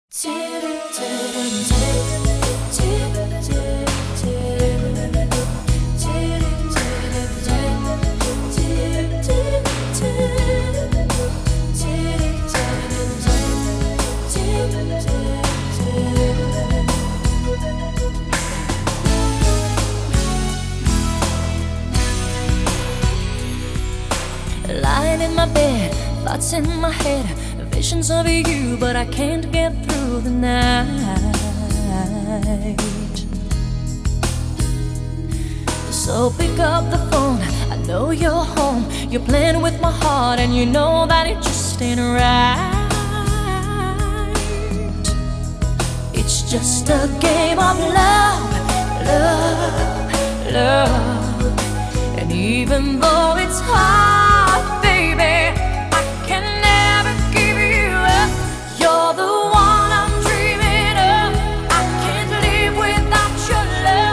Lying in my bed, thoughts in my head, visions of you, but I can't get through the night. So pick up the phone, I know you're home. You're playing with my heart and you know that it just ain't right. It's just a game of love, love, love. And even though it's hard, baby, I can never give you up. You're the one I'm dreaming of. I can't live without your love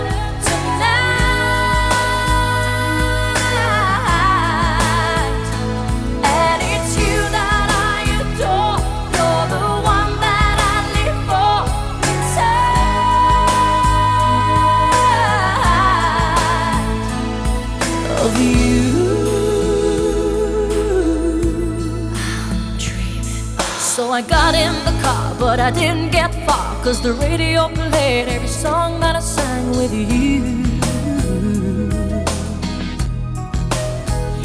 tonight. And it's you that I adore. You're the one that I live for inside of you. So I got in the car, but I didn't get far, 'cause the radio played every song that I sang with you.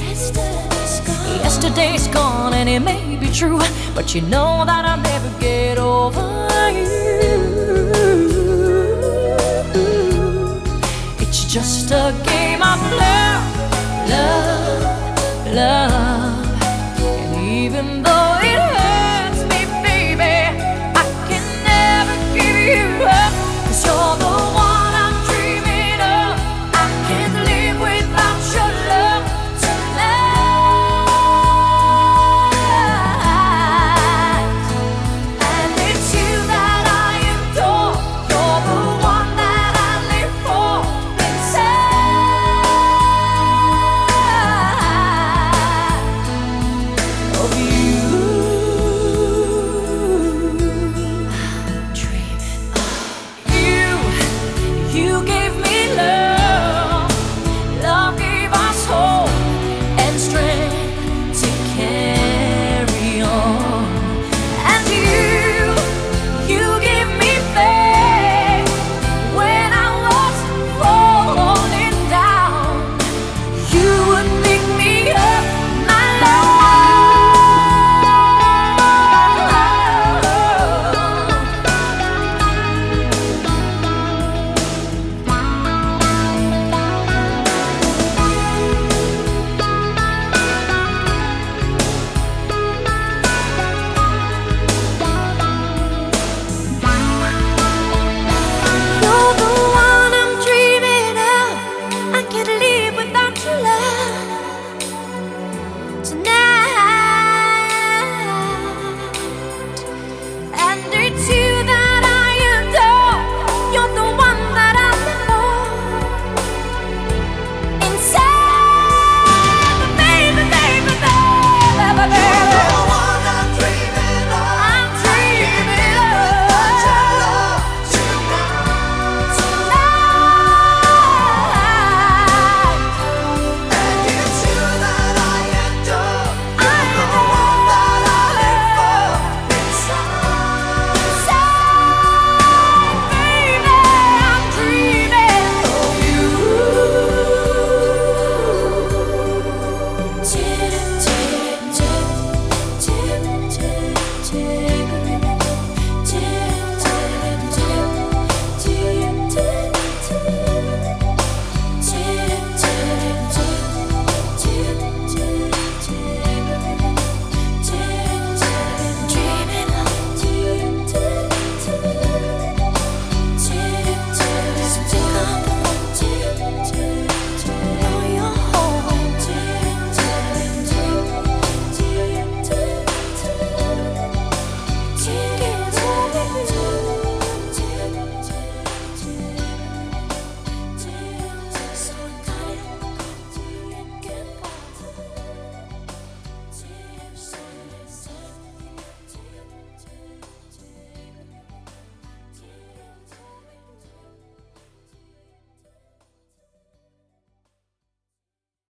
Yesterday's gone and it may be true, but you know that I'll never get